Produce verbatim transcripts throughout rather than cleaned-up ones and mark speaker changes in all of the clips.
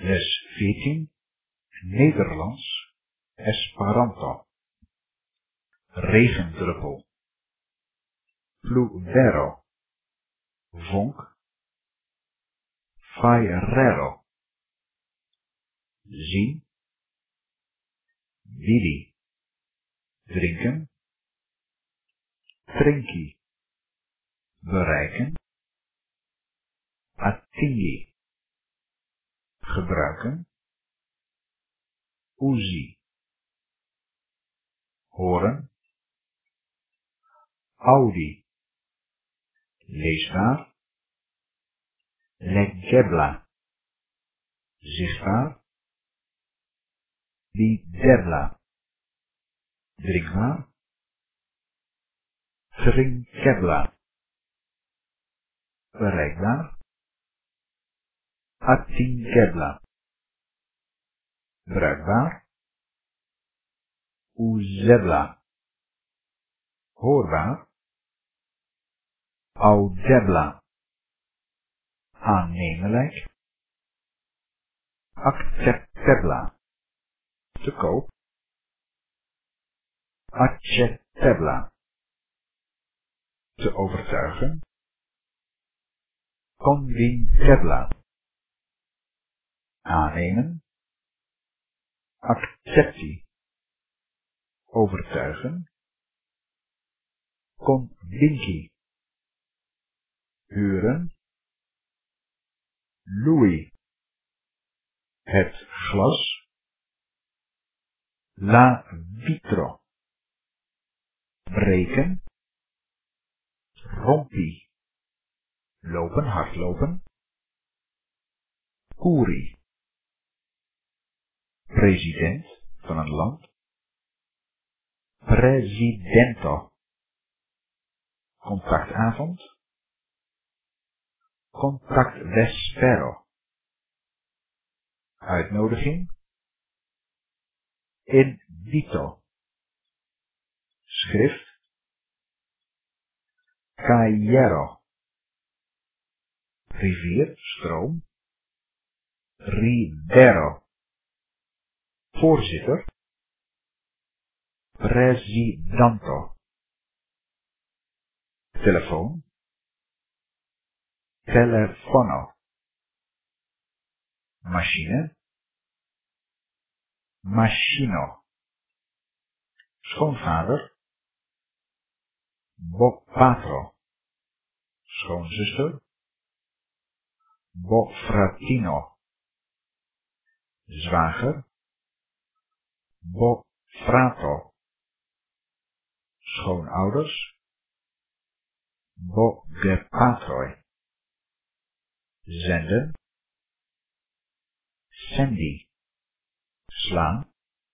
Speaker 1: Les veertien, Nederlands, Esperanto. Regendruppel. Pluvero. Vonk. Fairero. Zien. Vidi. Drinken. Trinki. Bereiken. Attingi. Gebruiken. Uzi. Horen. Audi. Leesbaar. Legebla. Zichtbaar. Bidebla. Drinkbaar. Drinkebla. Bereikbaar. Attingebla. Bruikbaar. Uzebla. Hoorbaar. Audebla. Aannemelijk. Acceptebla. Te koop. Acceptebla. Te overtuigen. Convincebla. Aannemen. Acceptie. Overtuigen. Convinci. Huren. Louis. Het glas. La vitro. Breken. Rompie. Lopen, hardlopen. Curi. President van een land. Presidento. Contactavond. Contactvespero. Uitnodiging. Invito. Schrift. Cagliero. Rivier, stroom. Ribero. Voorzitter. Presidanto. Telefoon. Telefono. Machine. Machino. Schoonvader. Bopatro. Schoonzuster. Bofratino. Zwager. Bofrato. Schoonouders. Bogepatroi. Zenden. Sandy. Slaan.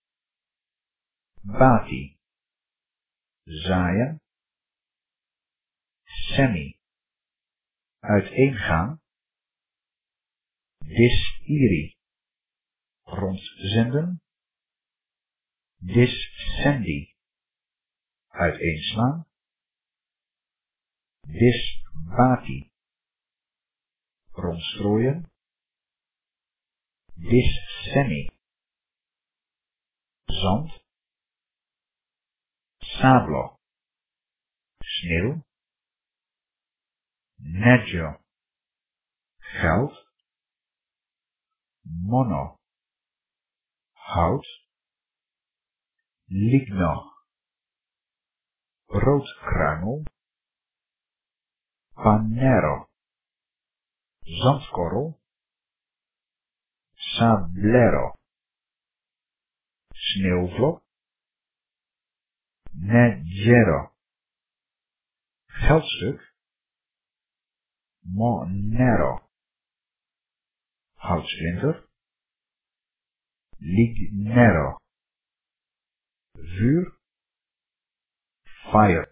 Speaker 1: Bati. Zaaien. Semi. Uiteengaan. Dis-iri. Rondzenden. Dis-sendi. Uiteenslaan. Dis-bati. Rondstrooien. Dis-semi. Zand. Sablo. Sneeuw. Neggio. Geld. Mono. Hout. Ligno. Broodkruimel. Panero. Zandkorrel. Sablero. Sneeuwvlok. Neggero. Geldstuk. Monero. Houtsplinter. Lignero. Vuur. Fire.